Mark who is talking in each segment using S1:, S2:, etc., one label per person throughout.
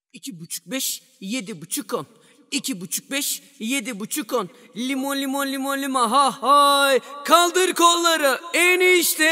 S1: 2,5 7,5 10. 2,5 7,5 10. Limon limon limon limon ha hay. Kaldır kolları enişte.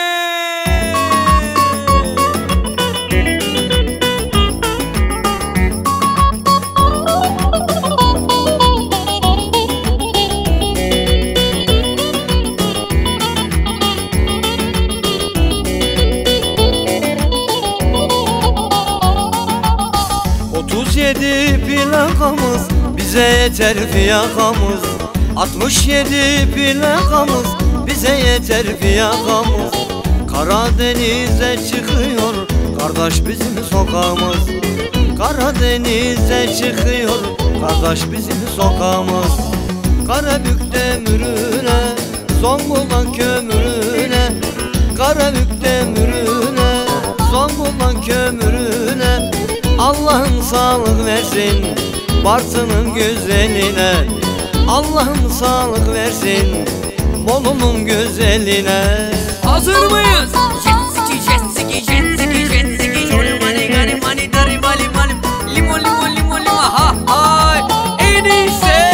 S2: Plakamız bize yeter fiyakamız. 67 plakamız bize yeter fiyakamız. Karadeniz'e çıkıyor kardeş bizim sokağımız. Karadeniz'e çıkıyor kardeş bizim sokağımız. Karabük demirine, Zonguldak kömürüne. Karabük demirine, Zonguldak kömürüne. Allah'ım sağlık versin Bartın'ın güzeline. Allah'ım sağlık versin Bolu'nun güzeline.
S1: Hazır mıyız? Jet ski Şöyle mani gani mani dari mali mali. Limon limon limon limon ha hay. Enişte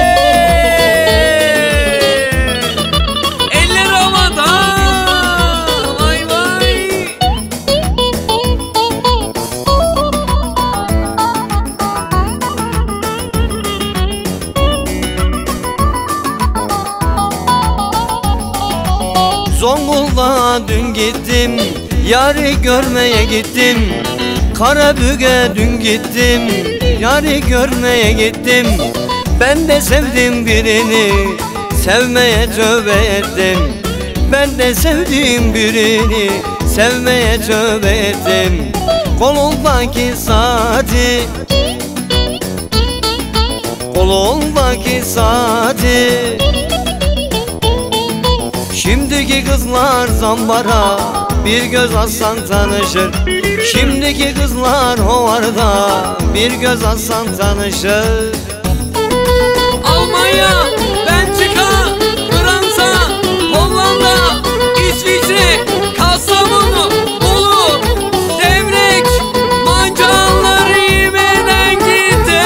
S1: eller havada. Vay vay.
S2: Zonguldak'a dün gittim, yarı görmeye gittim. Karabük'e dün gittim, yarı görmeye gittim. Ben de sevdim birini, sevmeye tövbe ettim. Ben de sevdiğim birini, sevmeye tövbe ettim. Kolundaki saati, kolundaki saati. Şimdiki kızlar zambara, bir göz atsan tanışır. Şimdiki kızlar hovarda, bir göz atsan tanışır.
S1: Almanya, Belçika, Fransa, Hollanda, İsviçre, Kastamonu, Bolu, Devrek, Mancalılar İme'den gitti.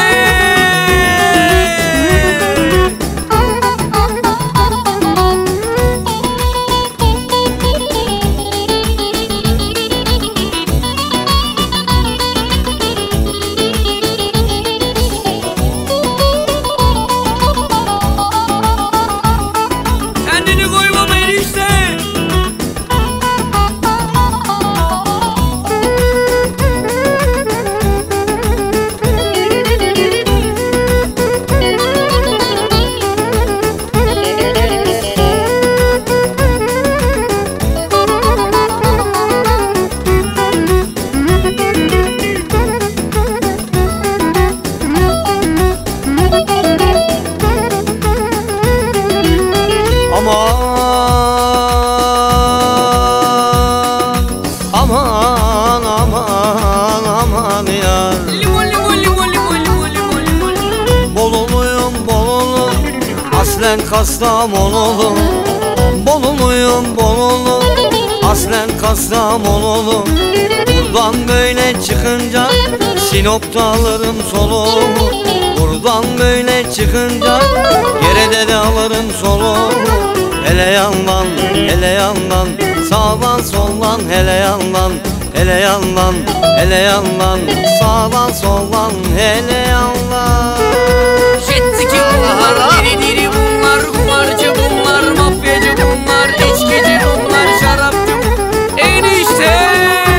S2: Aman yar.
S1: Limon limon limon limon limon limon limon.
S2: Boluluyum Bolulu, aslen Kastamonulu. Boluluyum Bolulu, aslen Kastamonulu. Buradan böyle çıkınca Sinop'ta alırım solumu. Buradan böyle çıkınca Gerede de alırım solumu. Hele yandan, hele yandan, sağdan soldan, hele yandan, hele yandan, hele yandan, sağdan soldan, hele yandan.
S1: Jet ski bunlar, diri diri bunlar, kumarcı bunlar, mafyacı bunlar, içkici bunlar, şarapçı bunlar. Enişte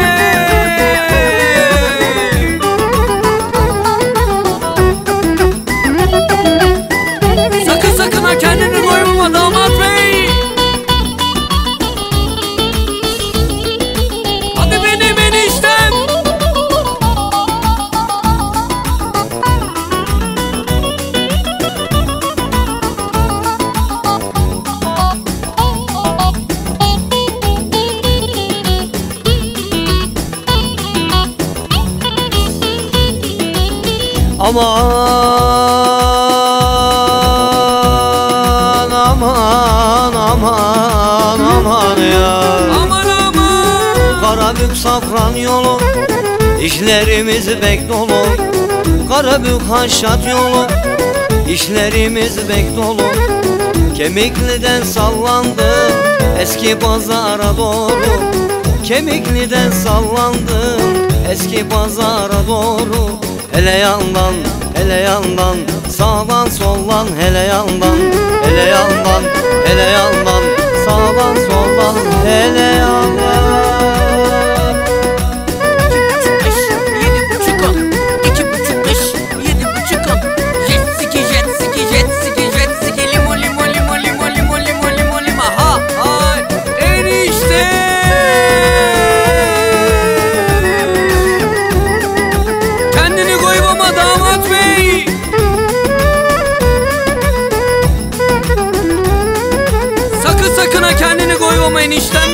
S1: sakın sakın ha kendini koyma damat bey. Hadi benim eniştem.
S2: Aman aman aman ya.
S1: Aman aman.
S2: Karabük Safran yolu İşlerimiz bek dolu, Karabük Haşhat yolu. İşlerimiz bek dolu, Kemikli'den sallandım eski pazara doğru. Kemikli'den sallandım eski pazara doğru. Hele yandan, hele yandan, sağdan soldan, hele yandan, hele yandan, hele yandan, sağdan soldan, hele yandan.
S1: 2,5 on, 2,5 5, 7,5 on. Jet ski, jet ski, jet ski, jet ski. Limon, limon, limon, limon, limon, limon, limon, limon. Ha hay, enişte. Kendini koymama damat bey. Sakın sakın ha kendini koymama enişte.